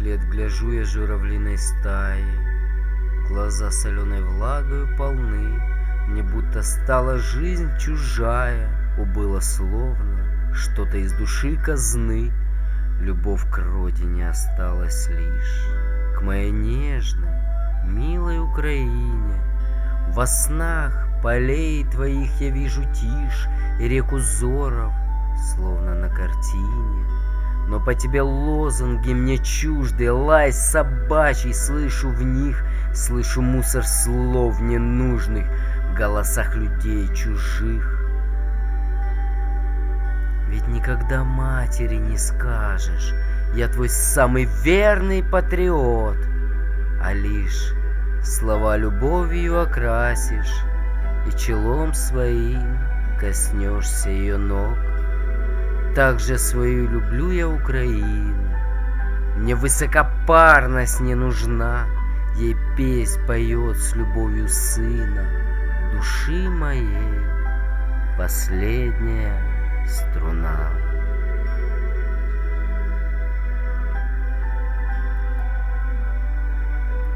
вслед гляжу я журавлиной стаи. Глаза соленой влагою полны, мне будто стала жизнь чужая. Убыло словно что-то из души казны, любовь к родине осталась лишь. К моей нежной, милой Украине во снах полей твоих я вижу тишь и реку зоров, словно на картине. Но по тебе лозунги мне чужды, лай собачий слышу в них, слышу мусор слов ненужных в голосах людей чужих. Ведь никогда матери не скажешь: я твой самый верный патриот, а лишь слова любовью окрасишь и челом своим коснешься ее ног. Так же свою люблю я Украину, мне высокопарность не нужна, ей песнь поет с любовью сына, души моей последняя струна.